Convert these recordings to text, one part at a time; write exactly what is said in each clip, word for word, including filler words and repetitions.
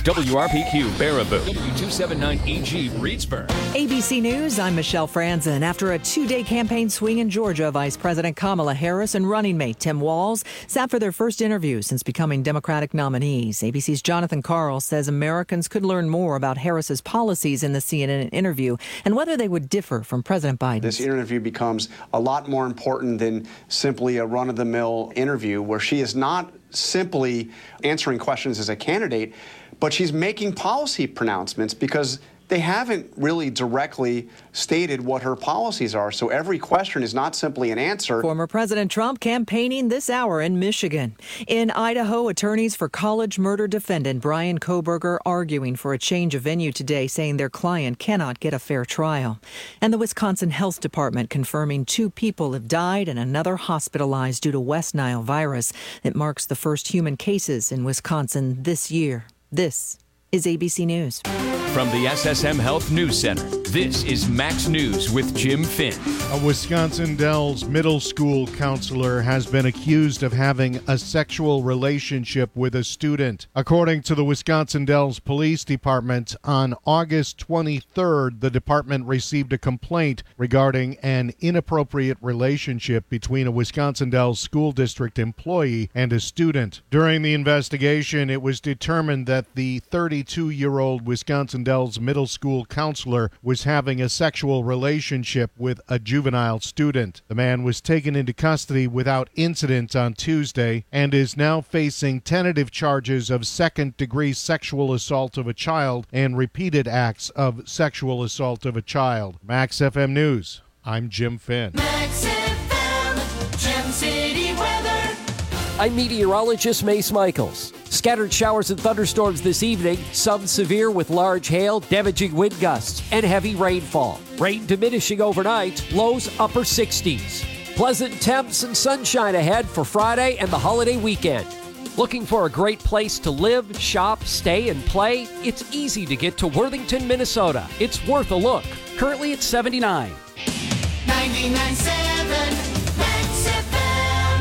W R P Q Baraboo, W two seventy-nine E G Reedsburg. A B C News, I'm Michelle Franzen. After a two-day campaign swing in Georgia, Vice President Kamala Harris and running mate Tim Walz sat for their first interview since becoming Democratic nominees. A B C's Jonathan Karl says Americans could learn more about Harris's policies in the C N N interview and whether they would differ from President Biden. This interview becomes a lot more important than simply a run-of-the-mill interview where she is not simply answering questions as a candidate, but she's making policy pronouncements because they haven't really directly stated what her policies are. So every question is not simply an answer. Former President Trump campaigning this hour in Michigan. In Idaho, attorneys for college murder defendant Brian Kohberger arguing for a change of venue today, saying their client cannot get a fair trial. And the Wisconsin Health Department confirming two people have died and another hospitalized due to West Nile virus. It marks the first human cases in Wisconsin this year. This is A B C News. From the S S M Health News Center, this is Max News with Jim Finn. A Wisconsin Dells middle school counselor has been accused of having a sexual relationship with a student. According to the Wisconsin Dells Police Department, on August twenty-third, the department received a complaint regarding an inappropriate relationship between a Wisconsin Dells school district employee and a student. During the investigation, it was determined that the thirty-two-year-old Wisconsin Dells middle school counselor was having a sexual relationship with a juvenile student. The man was taken into custody without incident on Tuesday and is now facing tentative charges of second-degree sexual assault of a child and repeated acts of sexual assault of a child. Max F M News, I'm Jim Finn. Max F M, Gem City weather. I'm meteorologist Mace Michaels. Scattered showers and thunderstorms this evening, some severe with large hail, damaging wind gusts, and heavy rainfall. Rain diminishing overnight, lows upper sixties. Pleasant temps and sunshine ahead for Friday and the holiday weekend. Looking for a great place to live, shop, stay, and play? It's easy to get to Worthington, Minnesota. It's worth a look. Currently at seventy-nine. ninety-nine point seven Max F M.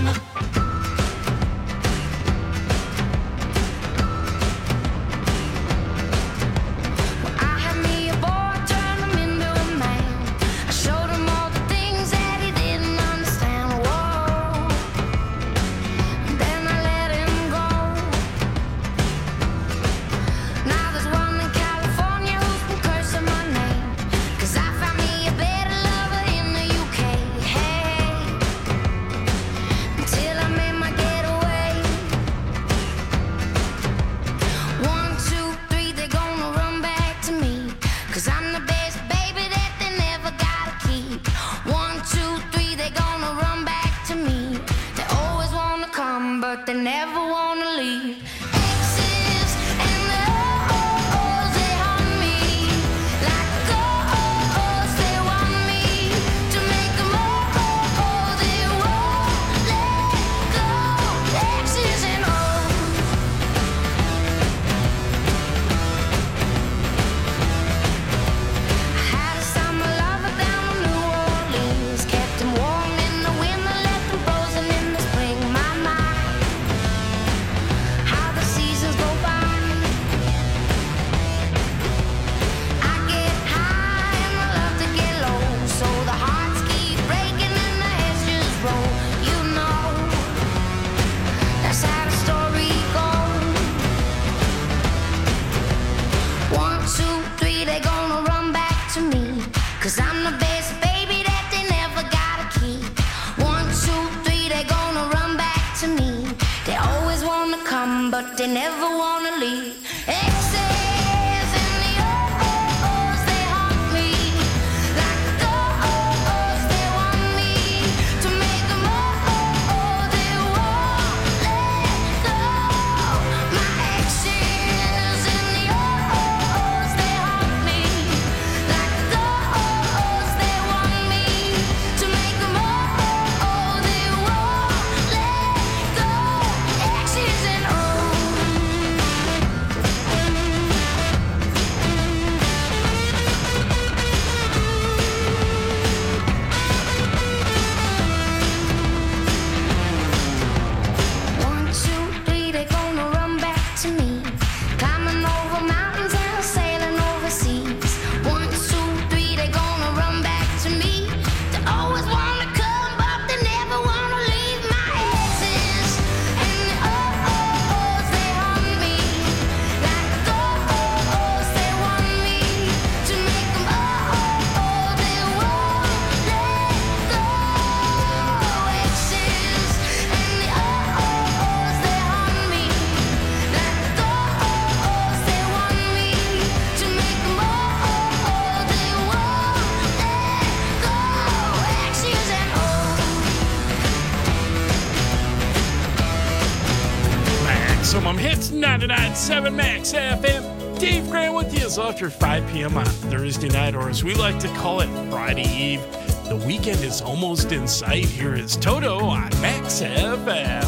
They never want to leave. Cause I'm the best baby that they never gotta keep. One, two, three, they gonna run back to me. They always wanna come, but they never wanna leave. Exes and the O's, they haunt me. Like the O's, they want me to make them oh, they won't let go. My exes and the O's, they haunt me. Like the O's, they want me to make them oh, they won't let go. Exes and O's. Maximum Hits ninety-nine point seven Max F M. Dave Grant with you after five p.m. on Thursday night, or as we like to call it, Friday Eve. The weekend is almost in sight. Here is Toto on Max F M.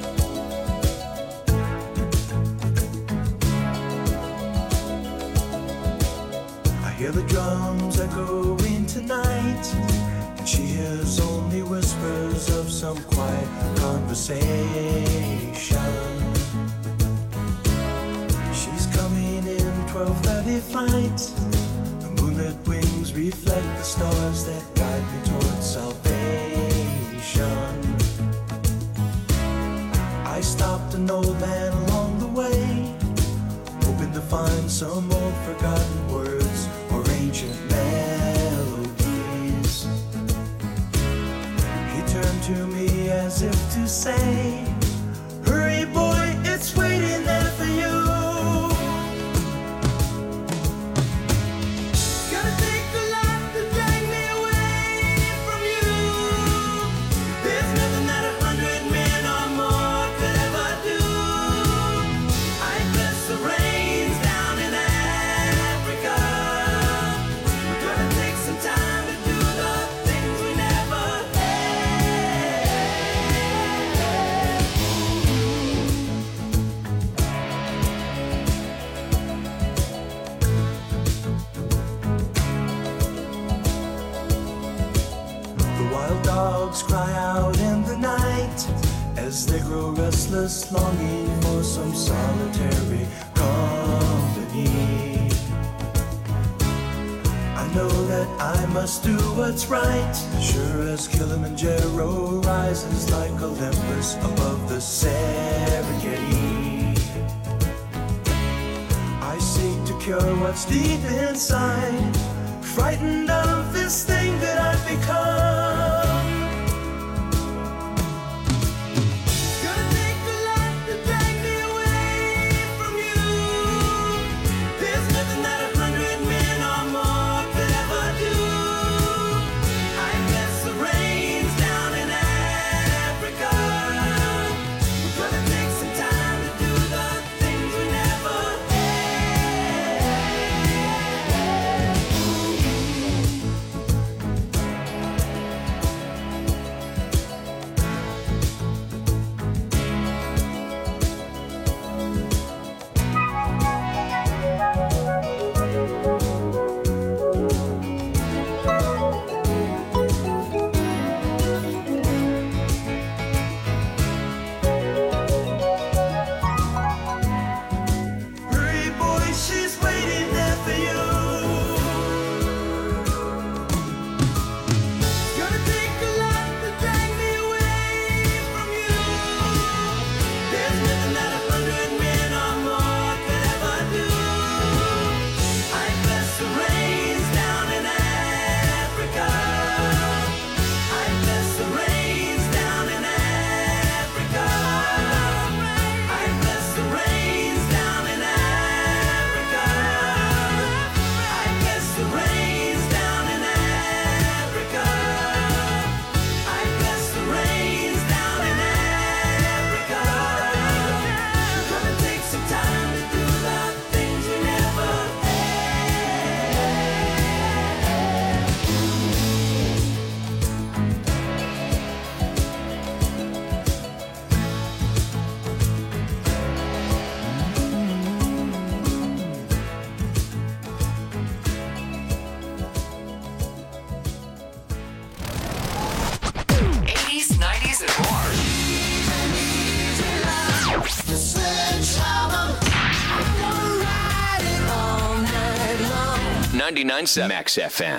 I hear the drums echoing tonight, and she hears only whispers of some quiet conversation. She's coming in twelve thirty flight. The moonlit wings reflect the stars that guide me towards salvation. I stopped an old man along the way, hoping to find some old forgotten words or ancient melodies. He turned to me as if to say, hurry boy, it's waiting there for you. Cry out in the night as they grow restless, longing for some solitary company. I know that I must do what's right, sure as Kilimanjaro rises like Olympus above the Serengeti. I seek to cure what's deep inside, frightened of this thing that I've become. ninety-nine point seven Max F M.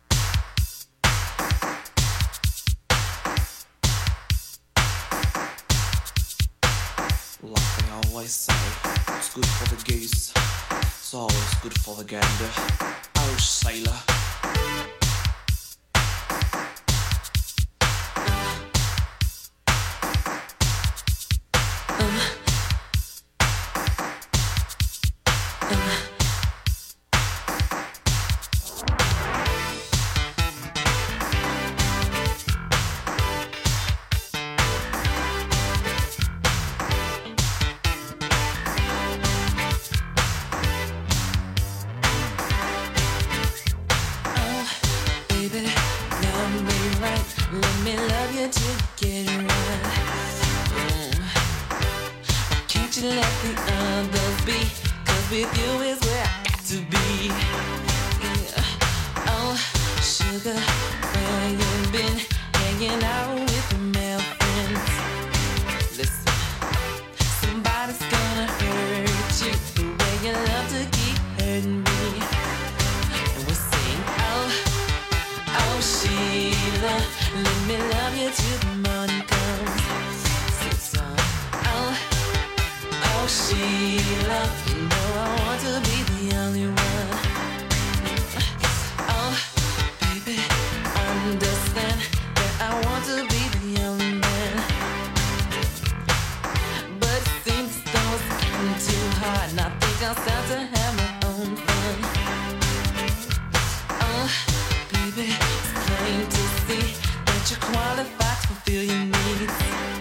Like they always say, it's good for the goose, it's always good for the gander. Oh, sailor. you let the others be? 'Cause with you is where I got to be. Yeah. Oh, sugar, where you been? Hanging out with the male friends. Listen, somebody's gonna hurt you the way you love to keep hurting me. And we'll sing, oh, oh, Sheila, let me love you till the morning comes. Sing song, oh, oh, Sheila, you know I want to be the only one. Oh, baby, understand that I want to be the only man. But it seems as though it's getting too hard, and I think I'll start to have my own fun. Oh, baby, it's plain to see that you're qualified to fulfill your needs.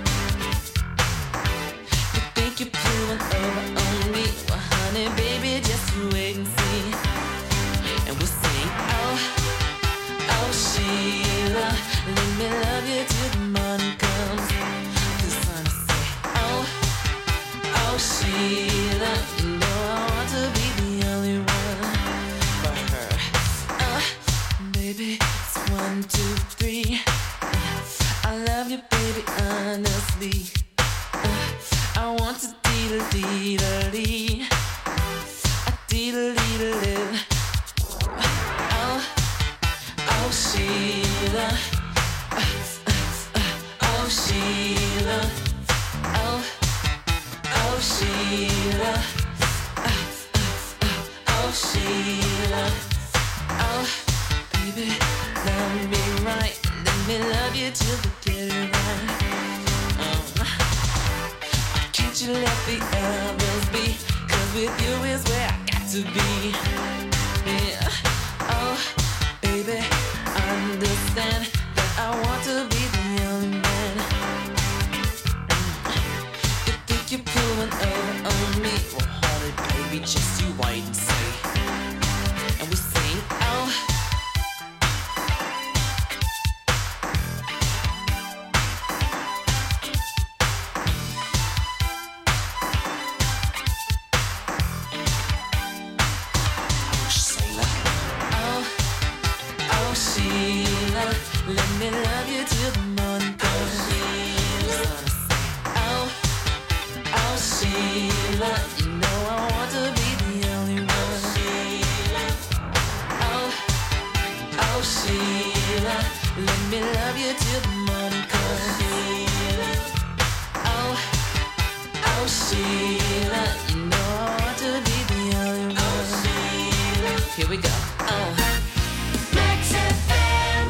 You think you're pulling over on me? Well, honey, baby, just you wait and see. And we'll sing, oh, oh, Sheila, let me love you till the morning comes. This one I say, oh, oh, Sheila, you know I want to be the only one for her. Uh, baby, it's one, two, three. I love you, baby, honestly. Uh, I want to dee-da-dee-da-dee. A dee-da-dee-da-dee. Oh, oh, Sheila. Uh, uh, uh, oh, Sheila. Oh, oh, Sheila. Uh, uh, uh, oh, Sheila. Oh, baby, love me right. Let me love you till the get it right. Um, can't you let the others be? 'Cause with you is where I got to be. Yeah. Oh, baby, understand that I want to be the only man. You think you're pulling over on me? Well, honey, baby, just you wait and see. And we sing, oh, oh, Sheila, let me love you till the morning comes. Oh, oh, Sheila, you know I want to be the only one. Oh, oh, Sheila, let me love you till the morning comes. Oh, oh, Sheila, you know I want to be the only one. Here we go. Oh. Max F M.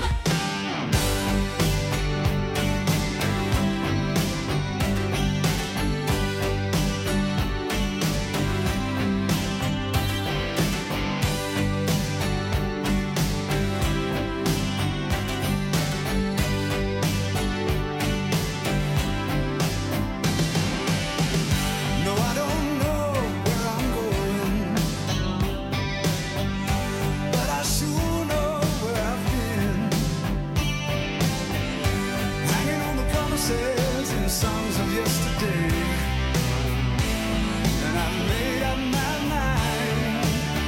No, I don't know where I'm going, but I sure know where I've been. Hanging on the promises and songs of yesterday, and I've made up my mind.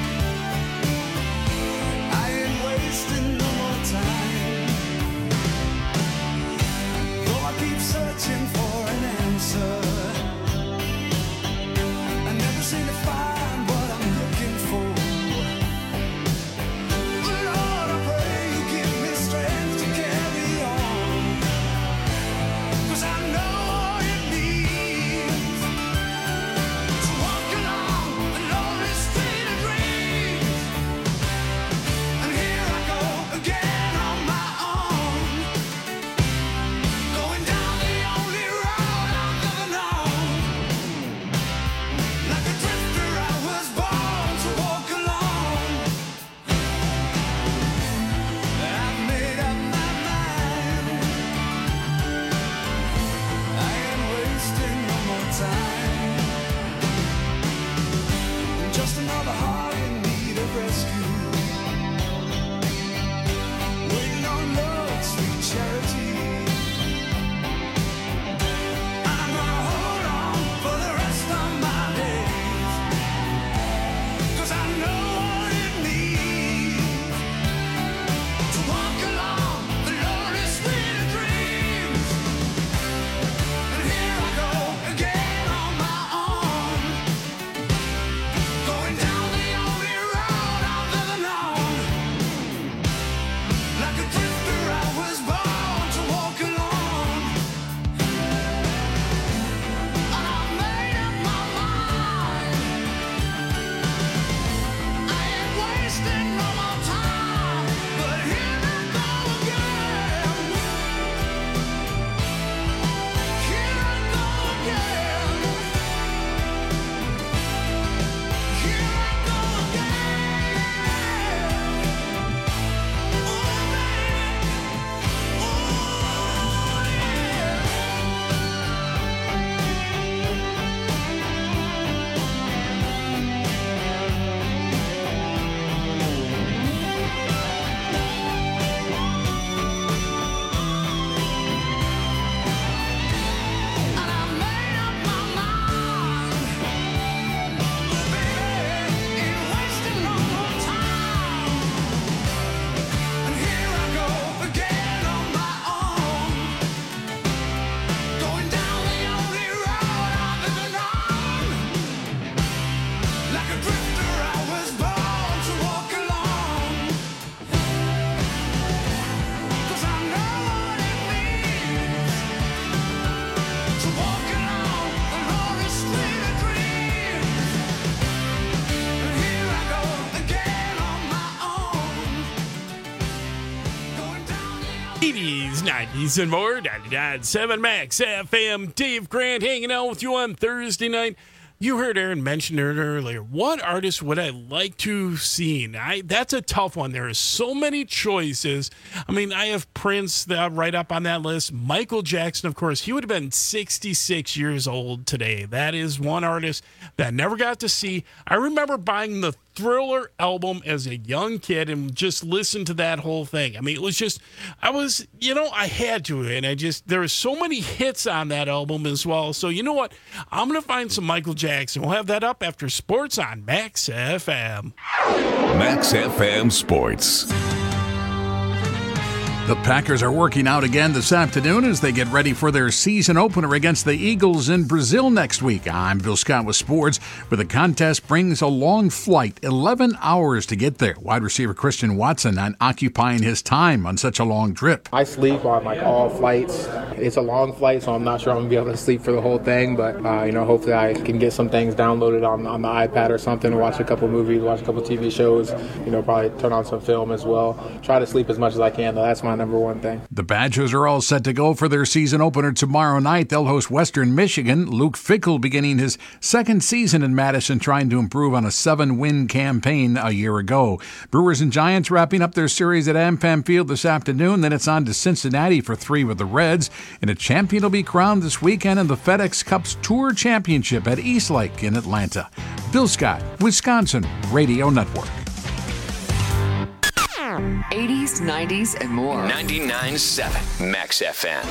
I ain't wasting no more time. Though I keep searching for an answer, I never seem to find what I'm looking for. Lord, I pray you give me strength to carry on, 'cause I know all it means to walk along the lonely street of dreams. And here I go again on my own, going down the only road I've ever known. Like a drifter, I was born to walk alone. I've made up my mind. I ain't wasting no more time. Just another heart in need of rescue, waiting on love's sweet charity. I'm gonna hold on for the rest of nineties and more, ninety-nine point seven Max F M. Dave Grant hanging out with you on Thursday night. You heard Aaron mention it earlier. What artist would I like to see? I, that's a tough one. There are so many choices. I mean, I have Prince that right up on that list. Michael Jackson, of course. He would have been sixty-six years old today. That is one artist that I never got to see. I remember buying the Thriller album as a young kid and just listened to that whole thing. I mean, it was just, I was, you know, I had to, and I just, there were so many hits on that album as well. So, you know what? I'm going to find some Michael Jackson. We'll have that up after sports on Max F M. Max F M Sports. The Packers are working out again this afternoon as they get ready for their season opener against the Eagles in Brazil next week. I'm Bill Scott with sports, where the contest brings a long flight, eleven hours to get there. Wide receiver Christian Watson not occupying his time on such a long trip. I sleep on like all flights. It's a long flight, so I'm not sure I'm going to be able to sleep for the whole thing, but uh, you know, hopefully I can get some things downloaded on, on the iPad or something, watch a couple movies, watch a couple T V shows, you know, probably turn on some film as well. Try to sleep as much as I can, though. That's my number one thing. The Badgers are all set to go for their season opener tomorrow night. They'll host Western Michigan. Luke Fickell beginning his second season in Madison, trying to improve on a seven-win campaign a year ago. Brewers and Giants wrapping up their series at AmFam Field this afternoon. Then it's on to Cincinnati for three with the Reds. And a champion will be crowned this weekend in the FedEx Cup's Tour Championship at East Lake in Atlanta. Bill Scott, Wisconsin Radio Network. eighties, nineties, and more. ninety-nine point seven Max F M.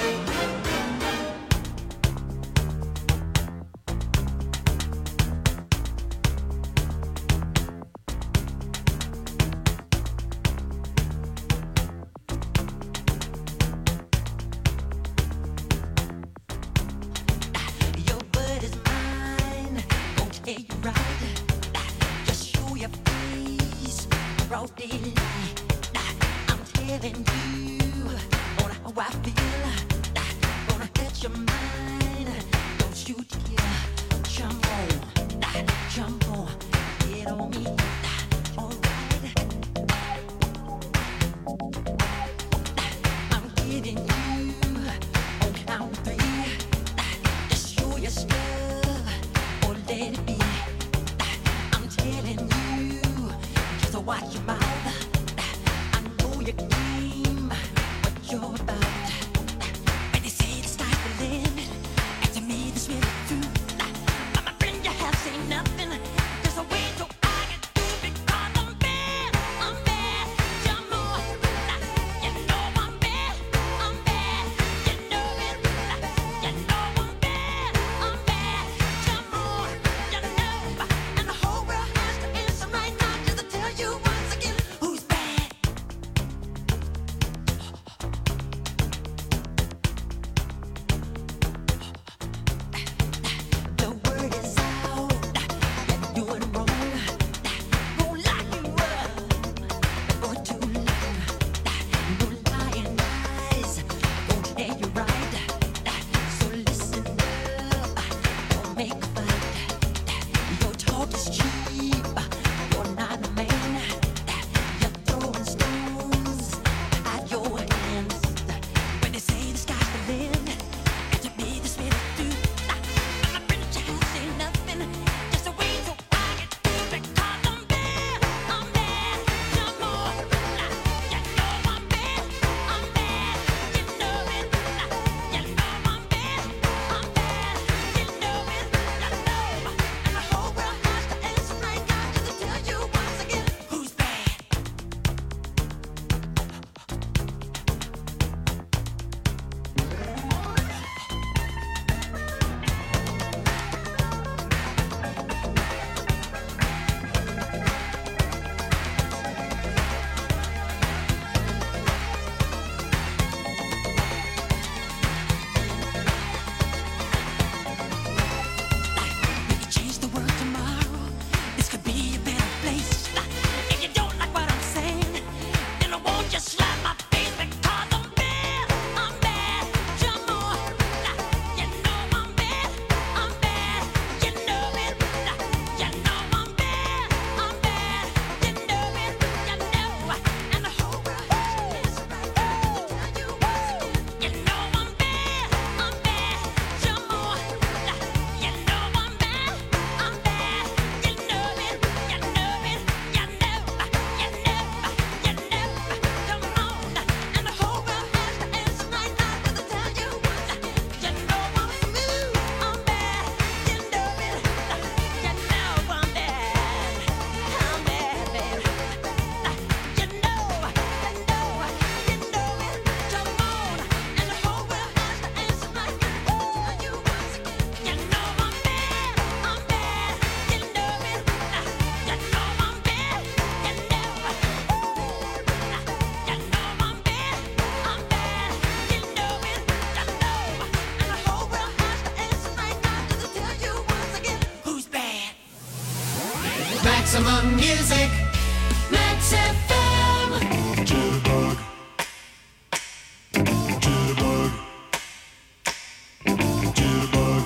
Maximum music, Max F M. Jitterbug. Jitterbug. Jitterbug.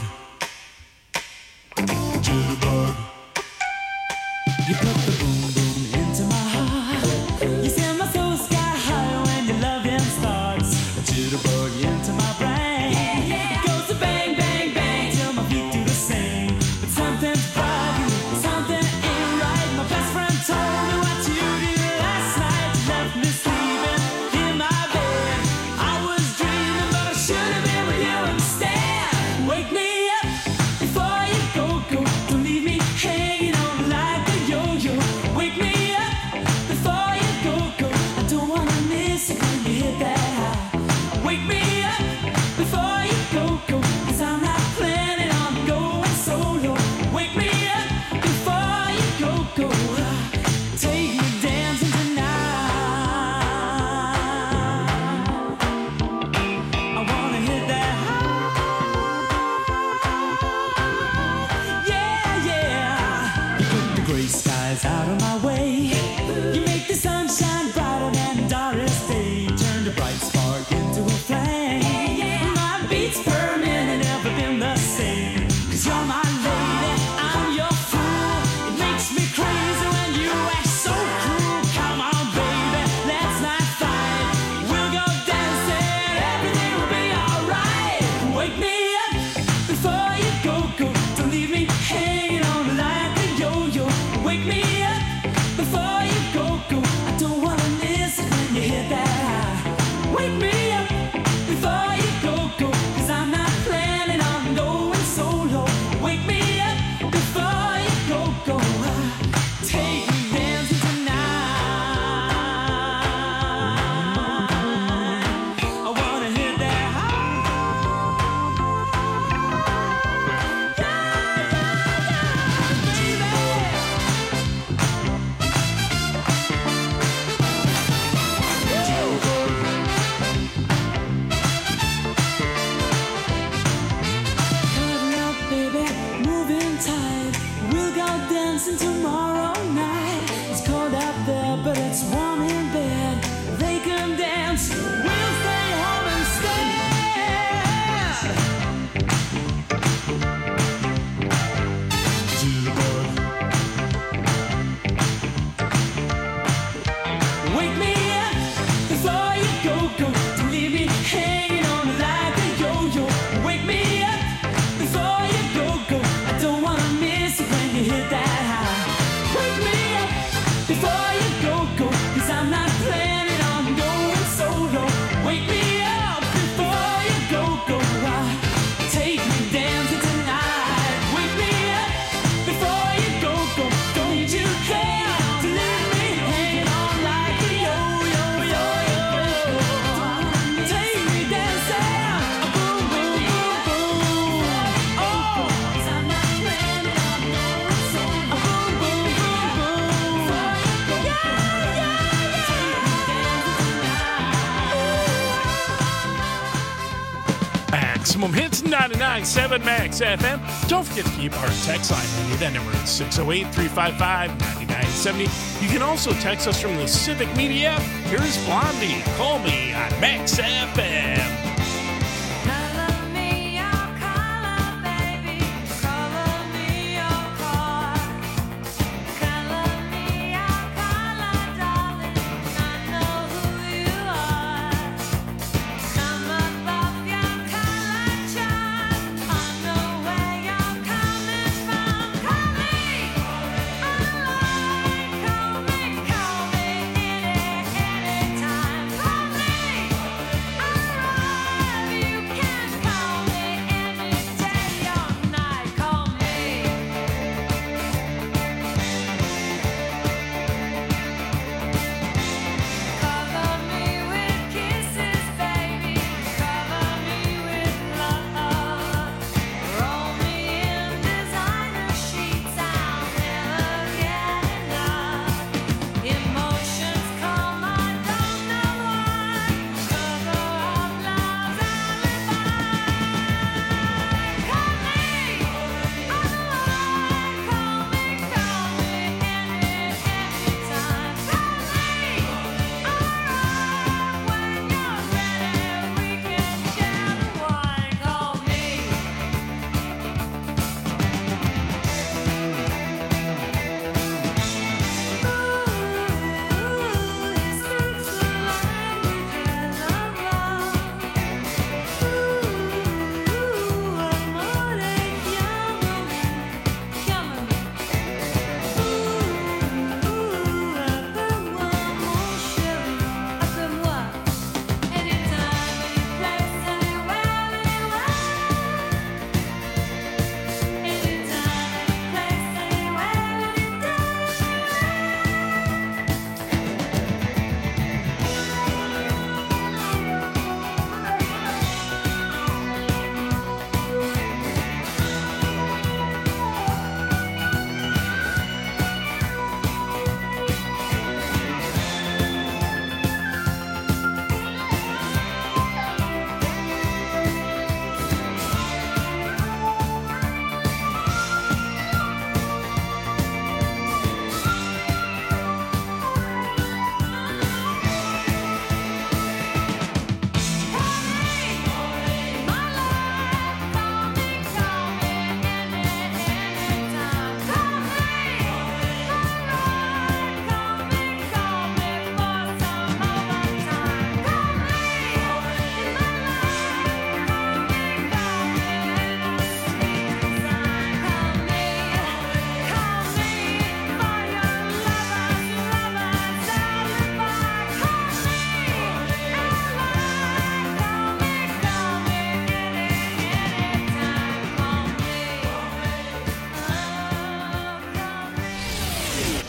Jitterbug. You put the boom boom into my heart. You send my soul sky high when your loving starts. A jitterbug into my brain. It goes to bang, bang, bang till my feet do the same. But something's bugging, something ain't right. My best friend told me what you did last night. You left me sleeping in my bed. I was dreaming, but I should have been with you instead. Wake me up before you go, go. Don't leave me hanging on like a yo-yo. Wake me up before you go, go. I don't wanna miss it when you hit that high. Wake me up before you go, go. Cause I'm not planning on going solo. Wake me up before you go, go. Take me dancing tonight. I wanna hit that high. Yeah, yeah. You put the gray skies out of my way. You make the sunshine brighter than Doris Day. Turn the bright spark into a flame. My beats per minute never been the same. Cause you're my lady, I'm your fool. It makes me crazy when you act so cruel. Come on, baby, let's not fight. We'll go dancing, everything will be alright. Wake me up before you go, go. Don't leave me hanging on like a yo-yo. Wake me up before you go, go. I don't wanna miss it when you hit that high. Wake me up before you go, go. Cause I'm not planning on going solo. Wake me up before you go, go. Take me dancing tonight. I wanna hit that Cuddle up, baby, moving tight. We'll go dancing tomorrow night. It's cold out there, but it's warm in bed. They can dance, we'll stay home instead. Wake me up before you go, go. Don't leave me hanging on like a yo-yo. Wake me up before you go, go. I don't wanna miss it when you hit that high. Wake me up before you go, go. Cause I'm not planning on going solo. Wake me up before you go, go. Take me dancing tonight. Wake me up before you go, go. Don't you care to leave me hanging on like a yo-yo, yo-yo. Take me dancing, boom, boom, boom, boom. Oh, 'cause I'm not planning on going solo. Boom, boom, boom, boom. Yeah, yeah, yeah. Maximum Hits ninety-nine point seven Max F M. Don't forget to keep our text line handy. That number is six oh eight, three five five, nine nine seven oh. You can also text us from the Civic Media app. Here's Blondie. Call me on Max F M.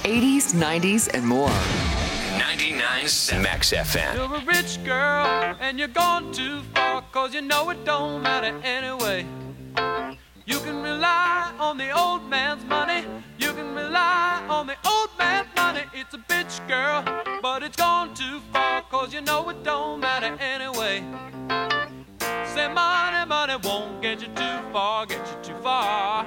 eighties, nineties, and more. ninety-nine point seven Max F M. You're a rich girl and you're gone too far, cause you know it don't matter anyway. You can rely on the old man's money. You can rely on the old man's money. It's a bitch, girl, but it's gone too far, cause you know it don't matter anyway. Say money, money won't get you too far, get you too far.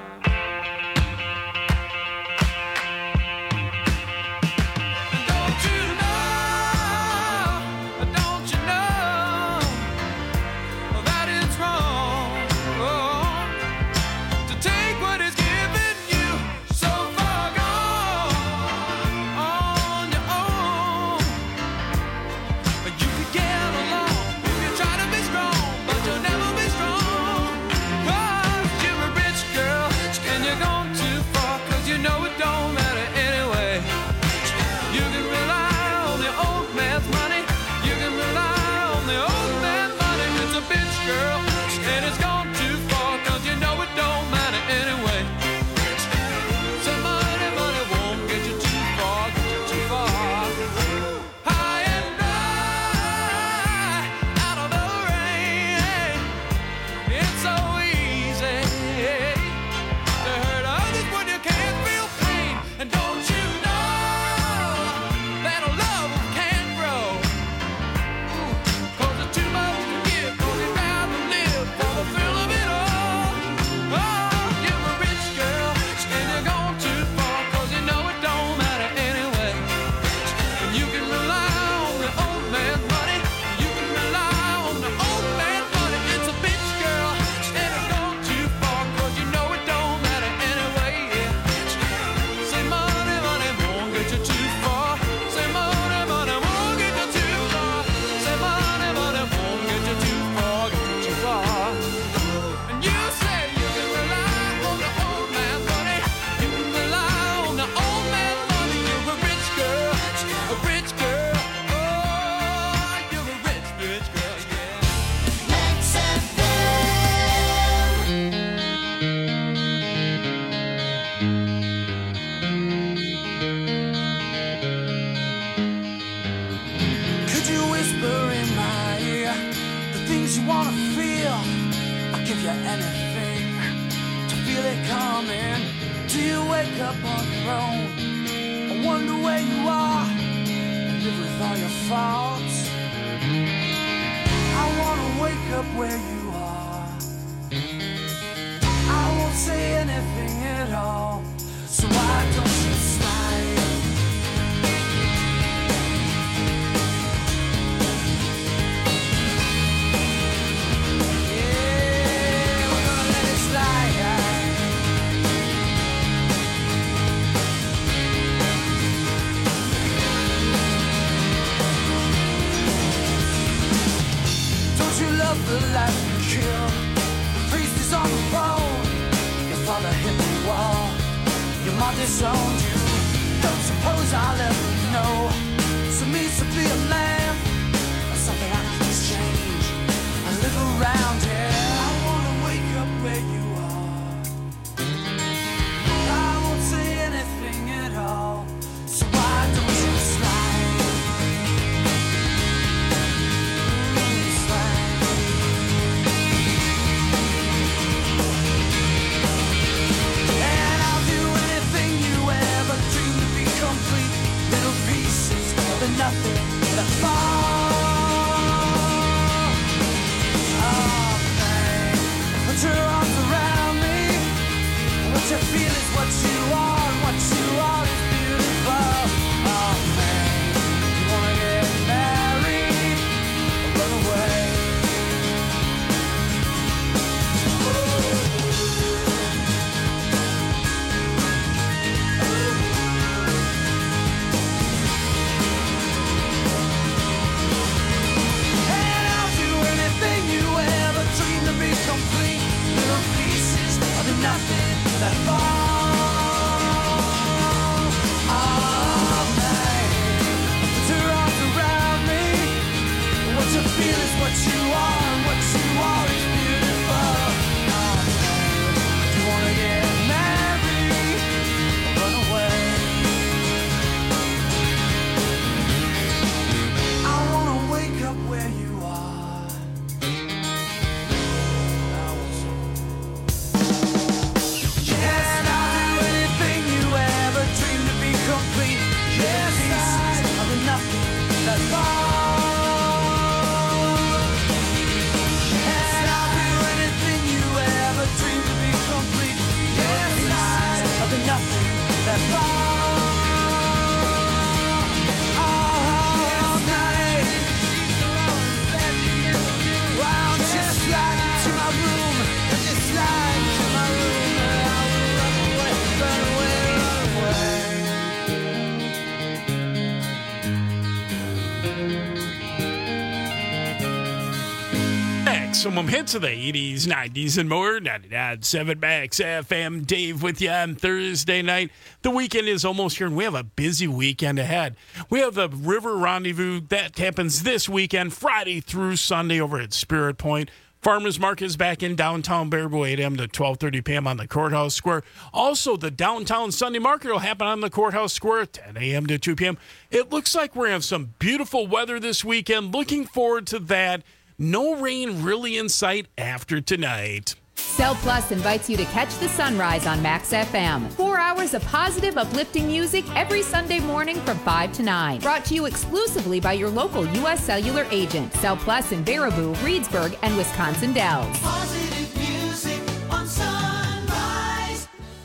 Some hits of the eighties, nineties, and more. ninety-nine point seven Max F M. Dave with you on Thursday night. The weekend is almost here, and we have a busy weekend ahead. We have the River Rendezvous. That happens this weekend, Friday through Sunday over at Spirit Point. Farmers Market is back in downtown Baraboo, eight a.m. to twelve thirty p.m. on the Courthouse Square. Also, the downtown Sunday Market will happen on the Courthouse Square, ten a.m. to two p.m. It looks like we're going to have some beautiful weather this weekend. Looking forward to that. No rain really in sight after tonight. Cell Plus invites you to catch the sunrise on Max F M. Four hours of positive, uplifting music every Sunday morning from five to nine. Brought to you exclusively by your local U S Cellular agent. Cell Plus in Baraboo, Reedsburg, and Wisconsin Dells. Positive music on sunrise.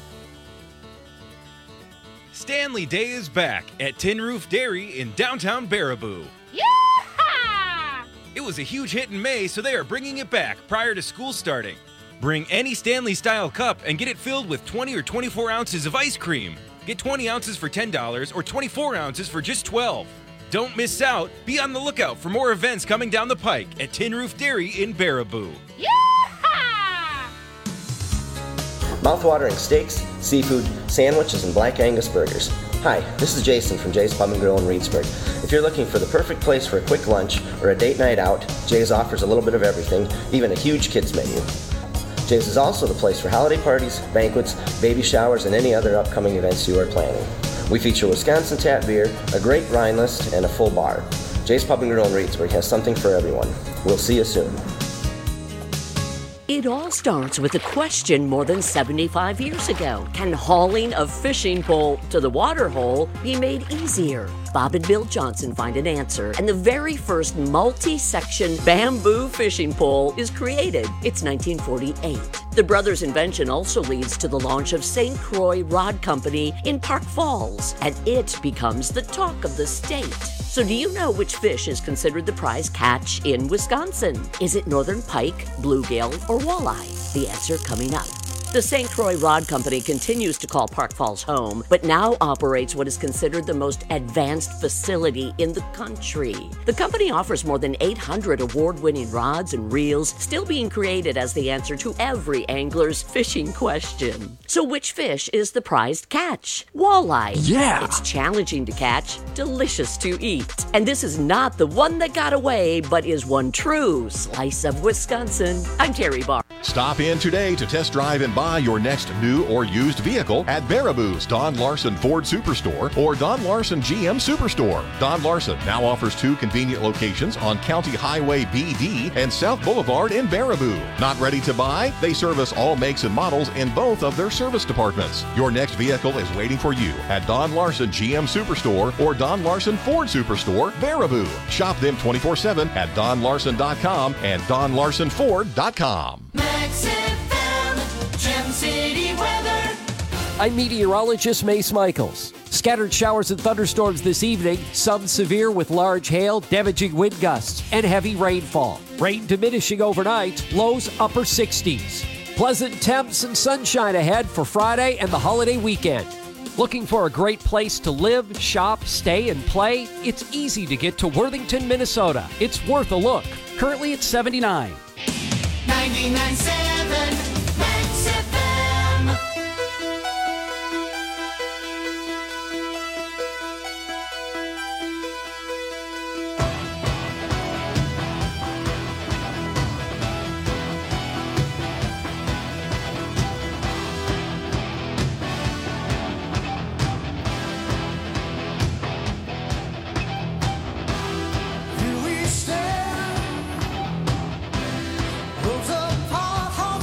Stanley Day is back at Tin Roof Dairy in downtown Baraboo. It was a huge hit in May, so they are bringing it back prior to school starting. Bring any Stanley-style cup and get it filled with twenty or twenty-four ounces of ice cream. Get twenty ounces for ten dollars or twenty-four ounces for just twelve dollars. Don't miss out. Be on the lookout for more events coming down the pike at Tin Roof Dairy in Baraboo. Mouthwatering steaks, seafood, sandwiches, and Black Angus burgers. Hi, this is Jason from Jay's Pub and Grill in Reedsburg. If you're looking for the perfect place for a quick lunch or a date night out, Jay's offers a little bit of everything, even a huge kids menu. Jay's is also the place for holiday parties, banquets, baby showers, and any other upcoming events you are planning. We feature Wisconsin tap beer, a great wine list, and a full bar. Jay's Pub and Grill in Reedsburg has something for everyone. We'll see you soon. It all starts with a question more than seventy-five years ago. Can hauling a fishing pole to the water hole be made easier? Bob and Bill Johnson find an answer, and the very first multi-section bamboo fishing pole is created. It's nineteen forty-eight. The brothers' invention also leads to the launch of Saint Croix Rod Company in Park Falls, and it becomes the talk of the state. So do you know which fish is considered the prize catch in Wisconsin? Is it northern pike, bluegill, or walleye? The answer coming up. The Saint Croix Rod Company continues to call Park Falls home, but now operates what is considered the most advanced facility in the country. The company offers more than eight hundred award-winning rods and reels, still being created as the answer to every angler's fishing question. So which fish is the prized catch? Walleye. Yeah! It's challenging to catch, delicious to eat. And this is not the one that got away, but is one true slice of Wisconsin. I'm Terry Barr. Stop in today to test drive and buy your next new or used vehicle at Baraboo's Don Larson Ford Superstore or Don Larson G M Superstore. Don Larson now offers two convenient locations on County Highway B D and South Boulevard in Baraboo. Not ready to buy? They service all makes and models in both of their service departments. Your next vehicle is waiting for you at Don Larson G M Superstore or Don Larson Ford Superstore, Baraboo. Shop them twenty-four seven at don larson dot com and don larson ford dot com. Max F M, Gem City weather. I'm meteorologist Mace Michaels. Scattered showers and thunderstorms this evening, some severe with large hail, damaging wind gusts, and heavy rainfall. Rain diminishing overnight, lows upper sixties. Pleasant temps and sunshine ahead for Friday and the holiday weekend. Looking for a great place to live, shop, stay, and play? It's easy to get to Worthington, Minnesota. It's worth a look. Currently at seventy-nine. ninety-nine point seven Max F M. Here we stand, worlds apart.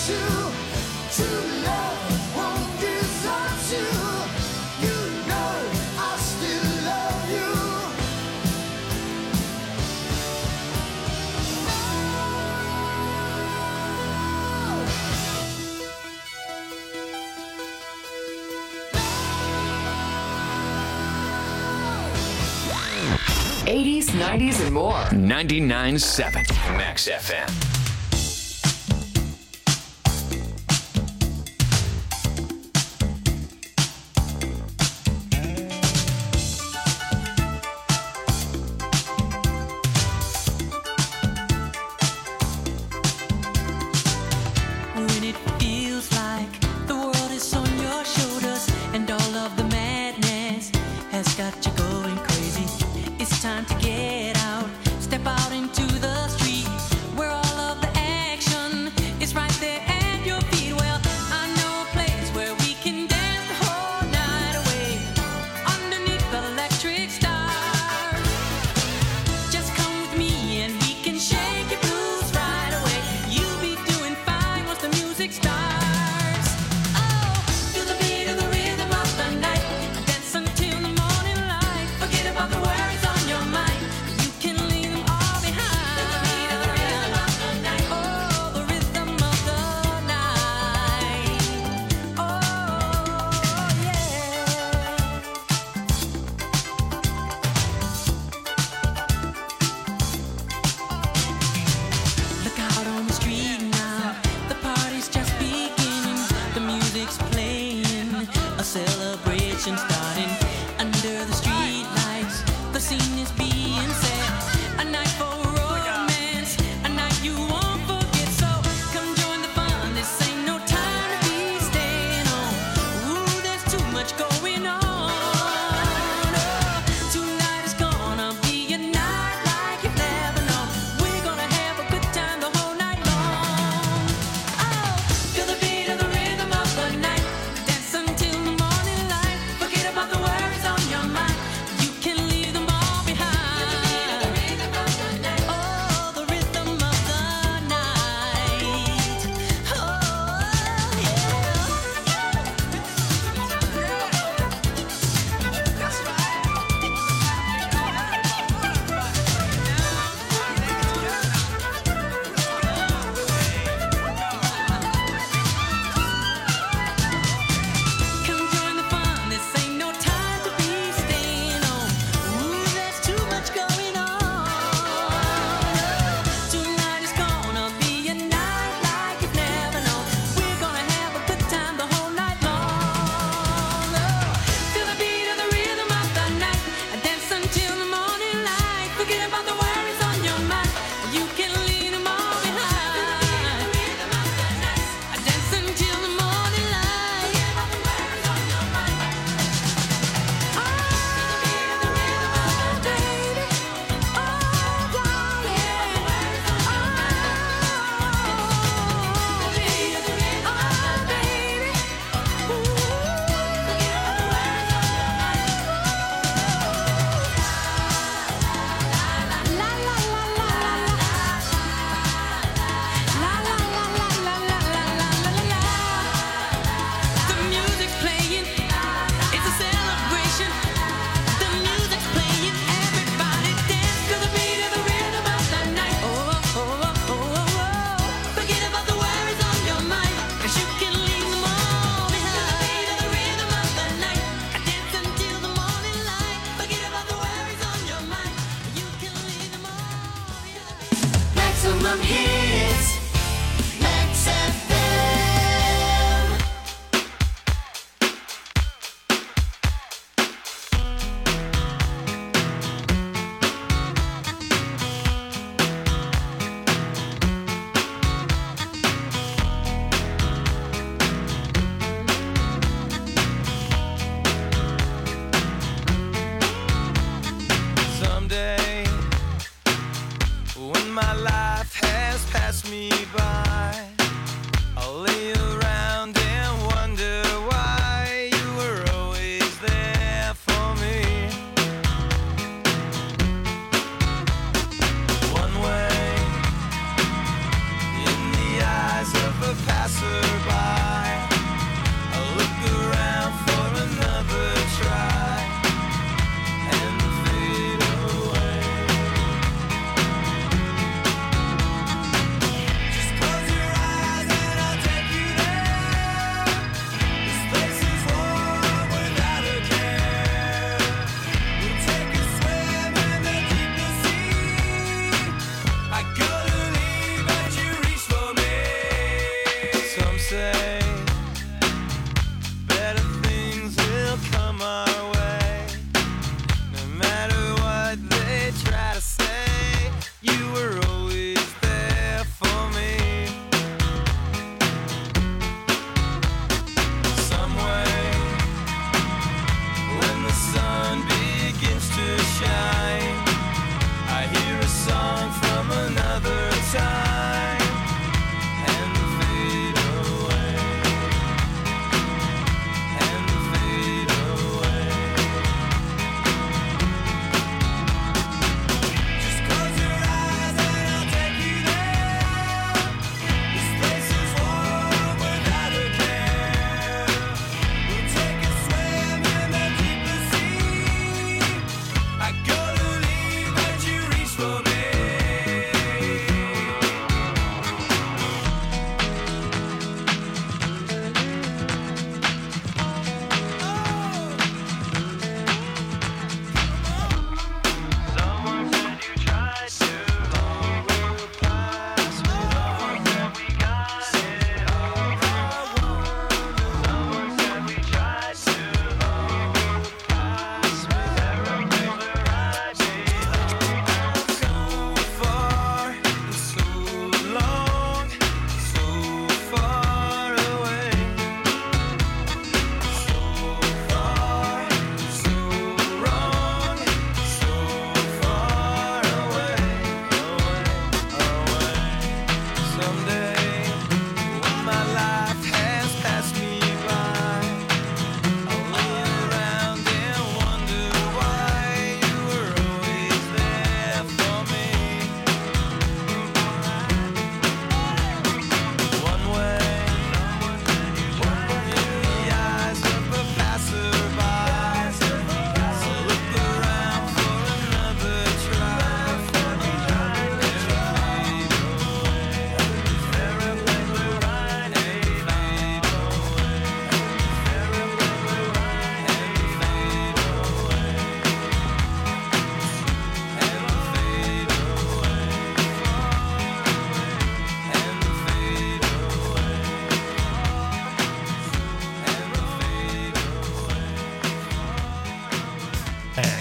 eighties, nineties, and more. ninety-nine point seven Max F M. When it feels like the world is on your shoulders and all of the madness has got you going crazy, it's time to get out, step out into the street where all of the action is right there at your feet. Well, I know a place where we can dance the whole night away underneath the electric stars. Just come with me and we can shake your blues right away. You'll be doing fine once the music starts. Oh, feel the beat of the rhythm of the night. Dance until the morning light. Forget about the worries on your mind. You can leave them all behind. Feel the beat of the rhythm of the night. Oh, the rhythm of the night. Oh, yeah. Look out on the street now. The party's just beginning. The music's playing. A celebration starting under the street lights. The scene is being set. A night for romance. A night you won't forget. So come join the fun. This ain't no time to be staying home. Ooh, there's too much going on. Oh, tonight is gonna be a night like you've never known. We're gonna have a good time the whole night long. Oh, feel the beat of the rhythm of the night. Dance until the morning light. Forget about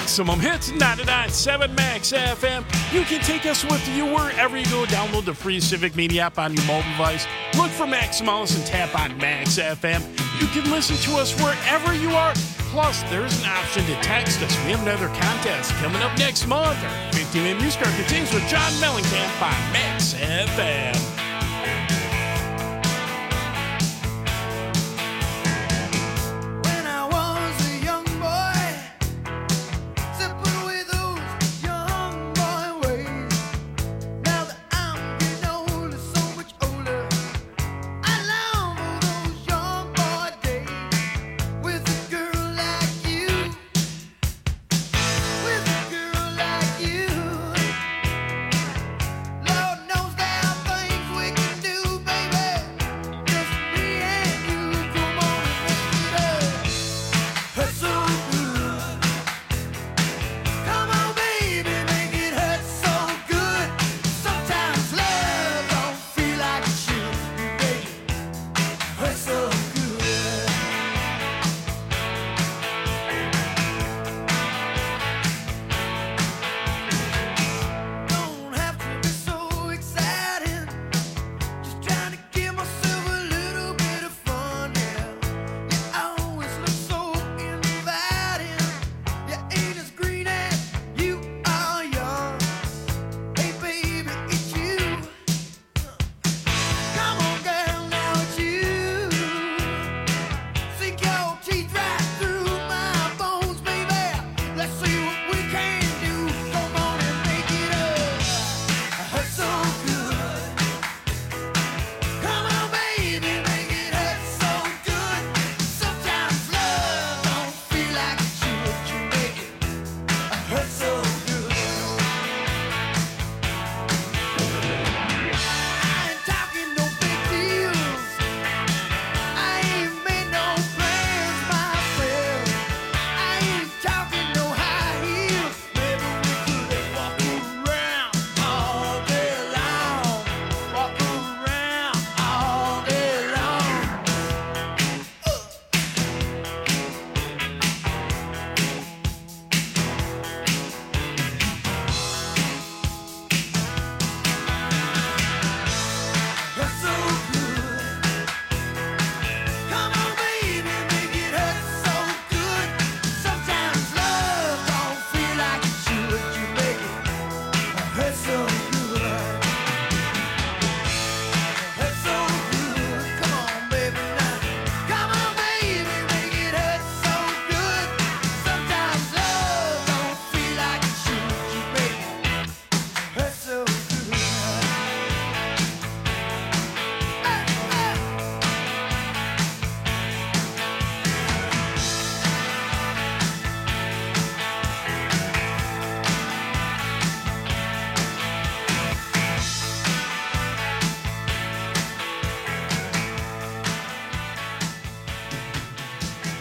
Maximum Hits ninety-nine point seven Max F M. You can take us with you wherever you go. Download the free Civic Media app on your mobile device. Look for Maximalus and tap on Max F M. You can listen to us wherever you are. Plus, there's an option to text us. We have another contest coming up next month. Our fifteen-minute music hour continues with John Mellencamp on Max F M.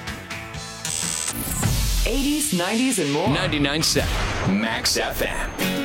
eighties, nineties, and more. ninety-nine point seven Max F M.